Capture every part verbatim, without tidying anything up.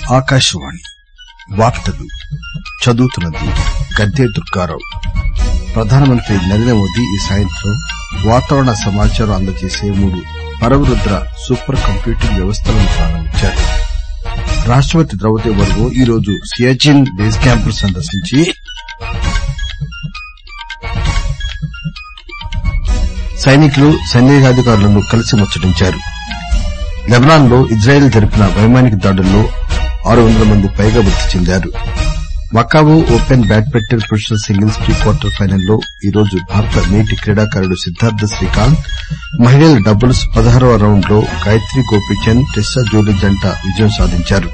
ఆకాశవాణి వార్తలు చదువుతున్నది గద్దె దుర్గారావు. ప్రధానమంత్రి నరేంద్ర మోదీ ఈ సాయంత్రం వాతావరణ సమాచారం అందజేసే మూడు పరవరుద్ర సూపర్ కంప్యూటింగ్ వ్యవస్థలను ప్రారంభించారు. రాష్టపతి ద్రౌపది ముర్ము ఈరోజు సియాచిన్ బేస్ క్యాంపును సందర్శించి సైనికులు సైనికాధికారులను కలిసి ముచ్చటించారు. లెబనాన్ లో ఇజ్రాయెల్ జరిపిన వైమానిక దాడుల్లో ఆరు వందల మంది పైగా మృతి చెందారు. మకావో ఓపెన్ బ్యాడ్మింటన్ పురుషుల సింగిల్స్ ప్రీ క్వార్టర్ ఫైనల్లో ఈరోజు భారత నేటి క్రీడాకారుడు సిద్దార్థ శ్రీకాంత్, మహిళల డబుల్స్ పదహారవ రౌండ్ లో గాయత్రి గోపీచంద్, టెస్సా జోలీ జంట విజయం సాధించారు.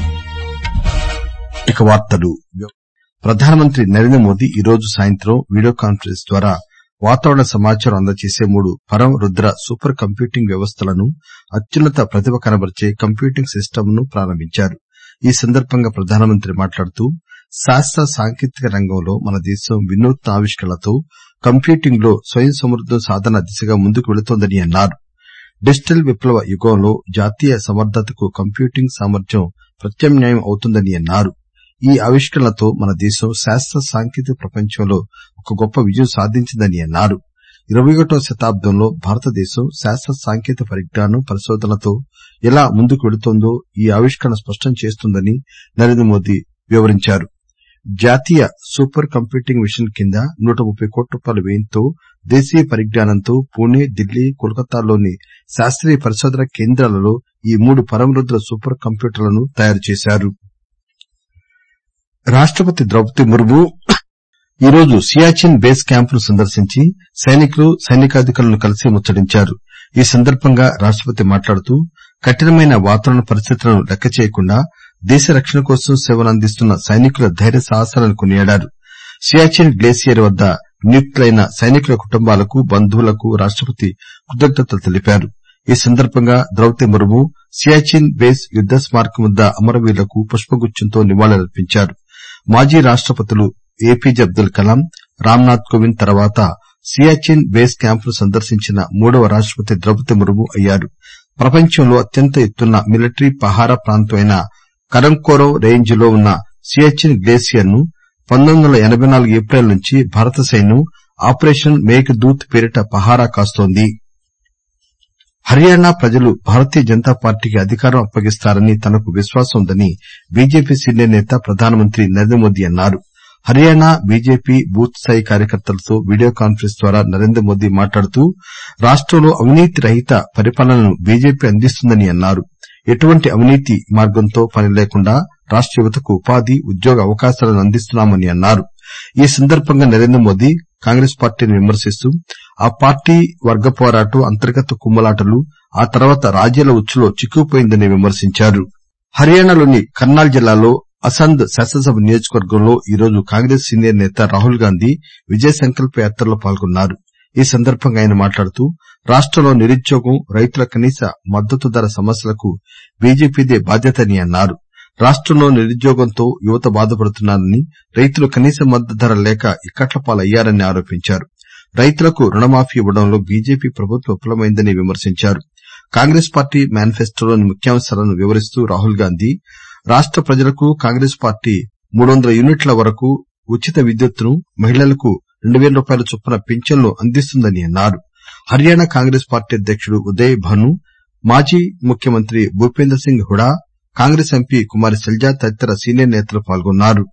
ప్రధానమంత్రి నరేంద్ర మోదీ ఈరోజు సాయంత్రం వీడియో కాన్ఫరెన్స్ ద్వారా వాతావరణ సమాచారం అందజేసే మూడు పరం రుద్ర సూపర్ కంప్యూటింగ్ వ్యవస్థలను అత్యున్నత ప్రతిభ కనబరిచే కంప్యూటింగ్ సిస్టమ్ ను ప్రారంభించారు. ఈ సందర్భంగా ప్రధానమంత్రి మాట్లాడుతూ శాస్త్ర సాంకేతిక రంగంలో మన దేశం వినూత్న ఆవిష్కరణలతో కంప్యూటింగ్ లో స్వయం సమృద్దం సాధన దిశగా ముందుకు వెళుతోందని అన్నారు. డిజిటల్ విప్లవ యుగంలో జాతీయ సమర్థతకు కంప్యూటింగ్ సామర్థ్యం ప్రత్యామ్నాయం అవుతుందని అన్నారు. ఈ ఆవిష్కరణలతో మన దేశం శాస్త్ర సాంకేతిక ప్రపంచంలో ఒక గొప్ప విజయం సాధించిందని అన్నారు. ఇరవై ఒకటవ శతాబ్దంలో భారతదేశం శాస్త్ర సాంకేతిక పరిజ్ఞానం, పరిశోధనలతో ఎలా ముందుకు వెళుతోందో ఈ ఆవిష్కరణ స్పష్టం చేస్తుందని నరేంద్ర మోదీ వివరించారు. జాతీయ సూపర్ కంప్యూటింగ్ మిషన్ కింద నూట ముప్పై కోట్ల రూపాయల వ్యయంతో దేశీయ పరిజ్ఞానంతో పూణె, ఢిల్లీ, కోల్కతాలోని శాస్త్రీయ పరిశోధన కేంద్రాలలో ఈ మూడు పరమరుద్ర సూపర్ కంప్యూటర్లను తయారు చేశారు. రాష్టపతి ద్రౌపది ముర్ము ఈరోజు సియాచిన్ బేస్ క్యాంపును సందర్శించి సైనికులు సైనికాధికారులను కలిసి ముచ్చటించారు. ఈ సందర్భంగా రాష్టపతి మాట్లాడుతూ కఠినమైన వాతావరణ పరిస్థితులను లెక్క చేయకుండా దేశ రక్షణ కోసం సేవలందిస్తున్న సైనికుల ధైర్య సాహసాలను కొనియాడారు. సియాచిన్ గ్లేసియర్ వద్ద నియుక్తులైన సైనికుల కుటుంబాలకు, బంధువులకు రాష్టపతి కృతజ్ఞతలు తెలిపారు. ఈ సందర్భంగా ద్రౌపది ముర్ము సియాచిన్ బేస్ యుద్ద స్మారకం వద్ద అమరవీరులకు పుష్పగుచ్చంతో నివాళులర్పించారు. మాజీ రాష్టపతులు ఏపీజే అబ్దుల్ కలాం, రామ్ నాథ్ కోవింద్ తర్వాత సియాచిన్ బేస్ క్యాంపును సందర్శించిన మూడవ రాష్టపతి ద్రౌపది ముర్ము అయ్యారు. ప్రపంచంలో అత్యంత ఎత్తున్న మిలిటరీ పహారా ప్రాంతం అయిన కరంకోరవ్ రేంజ్ లో ఉన్న సియాచిన్ గ్లేసియర్ ను పంతొమ్మిది వందల ఎనబై నాలుగు ఏప్రిల్ నుంచి భారత సైన్యం ఆపరేషన్ మేఘ్ దూత్ పేరిట పహారా కాస్తోంది. హర్యానా ప్రజలు భారతీయ జనతా పార్టీకి అధికారం అప్పగిస్తారని తనకు విశ్వాసం ఉందని బీజేపీ సీనియర్ నేత ప్రధానమంత్రి నరేంద్ర మోదీ అన్నారు. హర్యానా బీజేపీ బూత్ స్థాయి కార్యకర్తలతో వీడియో కాన్ఫరెన్స్ ద్వారా నరేంద్ర మోదీ మాట్లాడుతూ రాష్టంలో అవినీతి రహిత పరిపాలనను బీజేపీ అందిస్తుందని అన్నారు. ఎటువంటి అవినీతి మార్గంతో పని లేకుండా రాష్ట యువతకు ఉపాధి, ఉద్యోగ అవకాశాలను అందిస్తున్నామని అన్నారు. ఈ సందర్భంగా నరేంద్ర మోదీ కాంగ్రెస్ పార్టీని విమర్శిస్తూ ఆ పార్టీ వర్గ పోరాటం, అంతర్గత కుమ్ములాటలు, ఆ తర్వాత రాజ్యాల ఉచ్చులో చిక్కుకుపోయిందని విమర్శించారు. హర్యానాలోని కర్నాల్ జిల్లాలో అసంద్ శాసనసభ నియోజకవర్గంలో ఈరోజు కాంగ్రెస్ సీనియర్ నేత రాహుల్ గాంధీ విజయ సంకల్ప యాత్రలో పాల్గొన్నారు. ఈ సందర్భంగా ఆయన మాట్లాడుతూ రాష్టంలో నిరుద్యోగం, రైతుల కనీస మద్దతు ధర సమస్యలకు బీజేపీదే బాధ్యతని అన్నారు. రాష్టంలో నిరుద్యోగంతో యువత బాధపడుతున్నారని, రైతులు కనీస మద్దతు ధర లేక ఇక్కట్లపాలయ్యారని ఆరోపించారు. రైతులకు రుణమాఫీ ఇవ్వడంలో బీజేపీ ప్రభుత్వం విఫలమైందని విమర్శించారు. కాంగ్రెస్ పార్టీ మేనిఫెస్టోలోని ముఖ్యాంశాలను వివరిస్తూ రాహుల్ గాంధీ రాష్ట ప్రజలకు కాంగ్రెస్ పార్టీ మూడు వందల యూనిట్ల వరకు ఉచిత విద్యుత్తును, మహిళలకు రెండు వేల రూపాయల చొప్పున పింఛన్లు అందిస్తుందని అన్నారు. హర్యానా కాంగ్రెస్ పార్టీ అధ్యకుడు ఉదయ్ భాను, మాజీ ముఖ్యమంత్రి భూపేందర్ సింగ్ హుడా, కాంగ్రెస్ ఎంపీ కుమారి శైలజ తదితర సీనియర్ నేతలు పాల్గొన్నారు.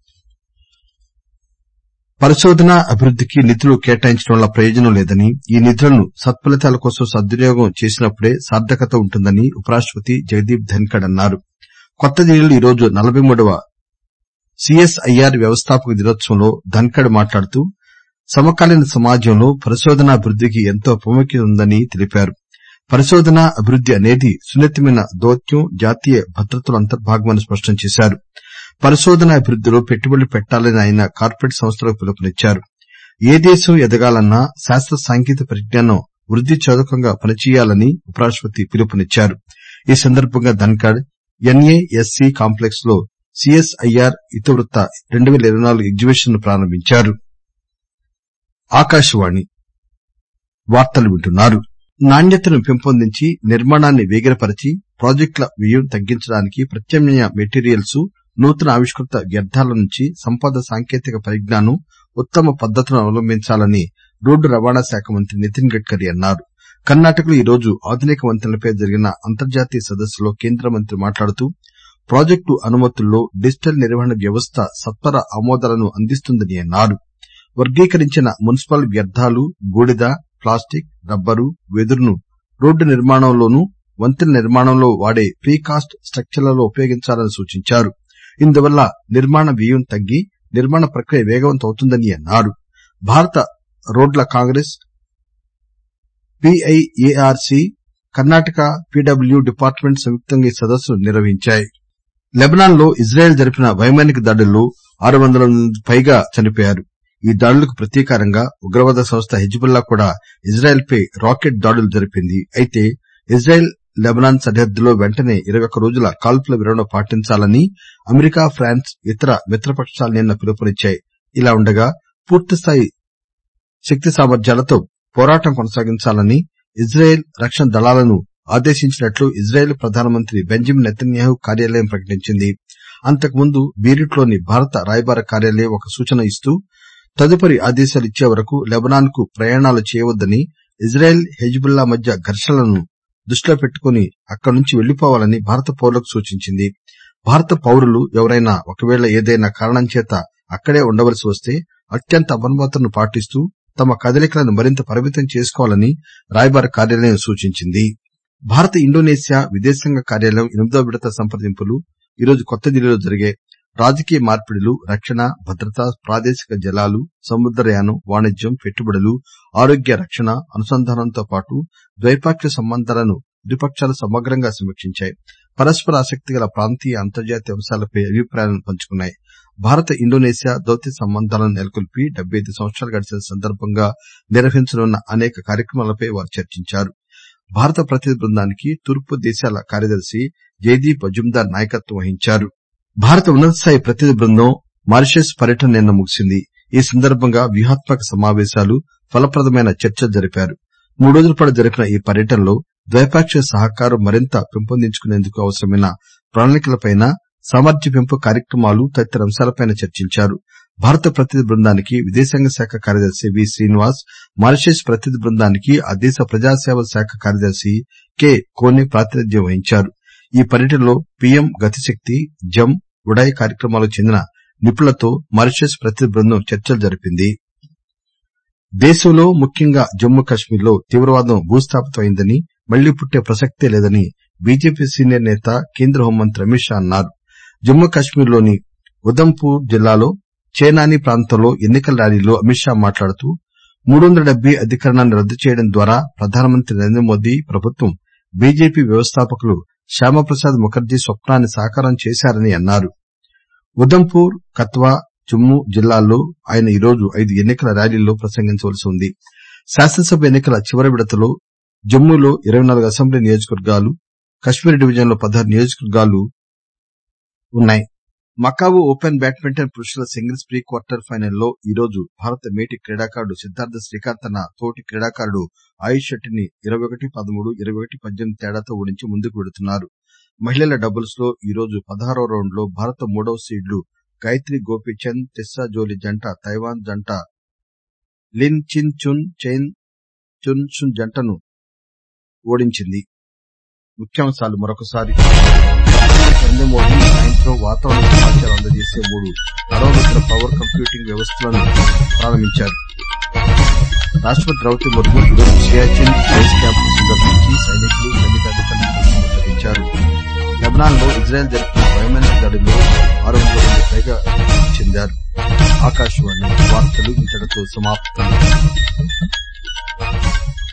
పరిశోధన, అభివృద్దికి నిధులు కేటాయించడం వల్ల ప్రయోజనం లేదని, ఈ నిధులను సత్ఫలితాల కోసం సద్వినియోగం చేసినప్పుడే సార్థకత ఉంటుందని ఉపరాష్టపతి జగదీప్ ధన్కడ్ అన్నారు. కొత్త ఢిల్లీలో ఈరోజు నలభై మూడవ సీఎస్ఐఆర్ వ్యవస్థాపక దినోత్సవంలో ధన్కడ్ మాట్లాడుతూ సమకాలీన సమాజంలో పరిశోధనాభివృద్దికి ఎంతో ప్రాముఖ్యత ఉందని తెలిపారు. పరిశోధన, అభివృద్ది అనేది సున్నితమైన దౌత్యం, జాతీయ భద్రతలో అంతర్భాగమని స్పష్టం చేశారు. పరిశోధన, అభివృద్దిలో పెట్టుబడులు పెట్టాలని ఆయన కార్పొరేట్ సంస్థలకు పిలుపునిచ్చారు. ఏ దేశం ఎదగాలన్నా శాస్త్ర సాంకేతిక పరిజ్ఞానం వృద్ది చోదకంగా పనిచేయాలని ఉపరాష్టపతి పిలుపునిచ్చారు. ఈ సందర్భంగా ధన్కడ్ ఎన్ఏఎస్సీ కాంప్లెక్స్ లో సీఎస్ఐఆర్ ఇతివృత్త రెండు పేల ఇరవై నాలుగు ఎగ్జిబిషన్ ను ప్రారంభించారు. నాణ్యతను పెంపొందించి నిర్మాణాన్ని వేగిరపరిచి ప్రాజెక్టుల వ్యయం తగ్గించడానికి ప్రత్యామ్నాయ మెటీరియల్స్, నూతన ఆవిష్కృత వ్యర్థాల నుంచి సంపద సాంకేతిక పరిజ్ఞానం, ఉత్తమ పద్దతులను అవలంబించాలని రోడ్డు రవాణా శాఖ మంత్రి నితిన్ గడ్కరీ అన్నారు. కర్ణాటకలో ఈరోజు ఆధునిక వంతెనలపై జరిగిన అంతర్జాతీయ సదస్సులో కేంద్ర మంత్రి మాట్లాడుతూ ప్రాజెక్టు అనుమతుల్లో డిజిటల్ నిర్వహణ వ్యవస్థ సత్వర ఆమోదాలను అందిస్తుందని అన్నారు. వర్గీకరించిన మున్సిపల్ వ్యర్థాలు, బూడిద, ప్లాస్టిక్, రబ్బరు, వెదురును రోడ్డు నిర్మాణంలోనూ, వంతెన నిర్మాణంలో వాడే ప్రీకాస్ట్ స్ట్రక్చర్లలో ఉపయోగించాలని సూచించారు. ఇందువల్ల నిర్మాణ వ్యయం తగ్గి నిర్మాణ ప్రక్రియ వేగవంతం అవుతుందని అన్నారు. భారత రోడ్ల Congress, PIARC, Karnataka PW department సంయుక్తంగా ఈ సదస్సును నిర్వహించాయి. లెబనాన్ లో ఇజ్రాయెల్ జరిపిన వైమానిక దాడుల్లో ఆరు వందల మంది పైగా చనిపోయారు. ఈ దాడులకు ప్రతీకారంగా ఉగ్రవాద సంస్థ హిజ్బుల్లా కూడా ఇజ్రాయెల్ పై రాకెట్ దాడులు జరిపింది. అయితే ఇజ్రాయెల్ లెబనాన్ సరిహద్దులో వెంటనే ఇరవై ఒక్క రోజుల కాల్పుల విరమణ పాటించాలని అమెరికా, ఫ్రాన్స్, ఇతర మిత్రపక్షాలు నిన్న పిలుపునిచ్చాయి. ఇలా ఉండగా పూర్తిస్థాయి శక్తి సామర్థ్యాలతో పోరాటం కొనసాగించాలని ఇజ్రాయెల్ రక్షణ దళాలను ఆదేశించినట్లు ఇజ్రాయెల్ ప్రధానమంత్రి బెంజమిన్ నెతన్యాహు కార్యాలయం ప్రకటించింది. అంతకుముందు బీరుట్లోని భారత రాయబార కార్యాలయం ఒక సూచన ఇస్తూ తదుపరి ఆదేశాలు ఇచ్చే వరకు లెబనాన్ కు ప్రయాణాలు చేయవద్దని, ఇజ్రాయెల్, హెజ్బుల్లా మధ్య ఘర్షణలను దృష్టిలో పెట్టుకుని అక్కడి నుంచి వెళ్లిపోవాలని భారత పౌరులకు సూచించింది. భారత పౌరులు ఎవరైనా ఒకవేళ ఏదైనా కారణం చేత అక్కడే ఉండవలసి వస్తే అత్యంత అప్రమత్తతను పాటిస్తూ తమ కదలికలను మరింత పరిమితం చేసుకోవాలని రాయబార కార్యాలయం సూచించింది. భారత ఇండోనేషియా విదేశాంగ కార్యాలయం ఎనిమిదో విడత సంప్రదింపులు ఈరోజు కొత్తదిల్లీలో జరిగాయి. రాజకీయ మార్పిడులు, రక్షణ, భద్రత, ప్రాదేశిక జలాలు, సముద్రయానం, వాణిజ్యం, పెట్టుబడులు, ఆరోగ్య రక్షణ, అనుసంధానంతో పాటు ద్వైపాక్షిక సంబంధాలను ఇరుపక్షాలు సమగ్రంగా సమీక్షించాయి. పరస్పర ఆసక్తి గల ప్రాంతీయ, అంతర్జాతీయ అంశాలపై అభిప్రాయాలను పంచుకున్నాయి. భారత ఇండోనేషియా దౌత్య సంబంధాలను నెలకొల్పి డెబ్బై ఐదు సంవత్సరాలు గడిచిన సందర్భంగా నిర్వహించనున్న అనేక కార్యక్రమాలపై వారు చర్చించారు. భారత ప్రతినిధి బృందానికి తూర్పు దేశాల కార్యదర్శి జైదీప్ మజుందార్ నాయకత్వం వహించారు. భారత ఉన్నత స్థాయి ప్రతినిధి బృందం మారిషస్ పర్యటన నిన్న ముగిసింది. ఈ సందర్భంగా వ్యూహాత్మక సమావేశాలు, ఫలప్రదమైన చర్చలు జరిపారు. మూడు రోజుల పాటు జరిపిన ఈ పర్యటనలో ద్వైపాక్షిక సహకారం మరింత పెంపొందించుకునేందుకు అవసరమైన ప్రణాళికలపై, సామర్థ్య పెంపు కార్యక్రమాలు తదితర అంశాలపై చర్చించారు. భారత ప్రతినిధి బృందానికి విదేశాంగ శాఖ కార్యదర్శి వి శ్రీనివాస్, మారిషస్ ప్రతినిధి బృందానికి ఆ దేశ ప్రజాసేవల శాఖ కార్యదర్శి కె కోనె ప్రాతినిధ్యం వహించారు. ఈ పర్యటనలో పీఎం గతిశక్తి, జమ్, ఉడాయ్ కార్యక్రమాలకు చెందిన నిపుణులతో మారిషస్ ప్రతినిధి బృందం చర్చలు జరిపింది. దేశంలో ముఖ్యంగా జమ్మూ కశ్మీర్ లో తీవ్రవాదం భూస్థాపితం అయిందని, మళ్లీ పుట్టే ప్రసక్తే లేదని బీజేపీ సీనియర్ నేత, కేంద్ర హోంమంత్రి అమిత్ షా అన్నారు. జమ్మూ కశ్మీర్ లోని ఉదంపూర్ జిల్లాలో చేనాని ప్రాంతంలో ఎన్నికల ర్యాలీలో అమిత్ షా మాట్లాడుతూ మూడు వందల డెబ్బై అధికరణాన్ని రద్దు చేయడం ద్వారా ప్రధానమంత్రి నరేంద్ర మోదీ ప్రభుత్వం, బీజేపీ వ్యవస్థాపకులు శ్యామప్రసాద్ ముఖర్జీ స్వప్నాన్ని సాకారం చేశారని అన్నారు. ఉదంపూర్, కత్వా, జమ్మూ జిల్లాల్లో ఆయన ఈరోజు ఐదు ఎన్నికల ర్యాలీల్లో ప్రసంగించవలసి ఉంది. శాసనసభ ఎన్నికల చివరి విడతలో జమ్మూలో ఇరవై నాలుగు అసెంబ్లీ నియోజకవర్గాలు, కశ్మీర్ డివిజన్ లో పదహారు నియోజకవర్గాలు ఉన్నాయి. మకావు ఓపెన్ బ్యాడ్మింటన్ పురుషుల సింగిల్స్ ప్రీ క్వార్టర్ ఫైనల్లో ఈరోజు భారత మేటి క్రీడాకారుడు సిద్దార్థ శ్రీకాంత్ తన తోటి క్రీడాకారుడు ఆయుష్ శెట్టిని ఇరవై ఒకటి పదమూడు, ఇరవై ఒకటి పద్దెనిమిది తేడాతో ఓడించి ముందుకు వెడుతున్నారు. మహిళల డబుల్స్ లో ఈరోజు పదహారవ రౌండ్ లో భారత మూడవ సీడ్లు గాయత్రి గోపీచంద్, తెస్సా జోలీ జంట తైవాన్ జంట లిన్ చిన్ చున్ చైన్ చున్ చున్ జంటను ఓడించింది. ముఖ్యాంశాలు మరొకసారి. నరేంద్ర మోదీ సాయంత్రం వాతావరణ సమాచారం అందజేసే మూడు అణువంతర పవర్ కంప్యూటింగ్ వ్యవస్థలను ప్రారంభించారు. రాష్టపతి ద్రౌపది ముర్ము ఈరోజు సియాచిన్ బేస్ క్యాంప్ సందర్శించి సైనికులు, సైనికాధికారులను ముచ్చటించారు. లెబనాన్ లో ఇజ్రాయెల్ జరిపిన వైమానిక దాడిలో ఆరు వందల మంది పైగా చెందారు. ఆకాశవాణి వార్తలు ఇంతటితో సమాప్తం.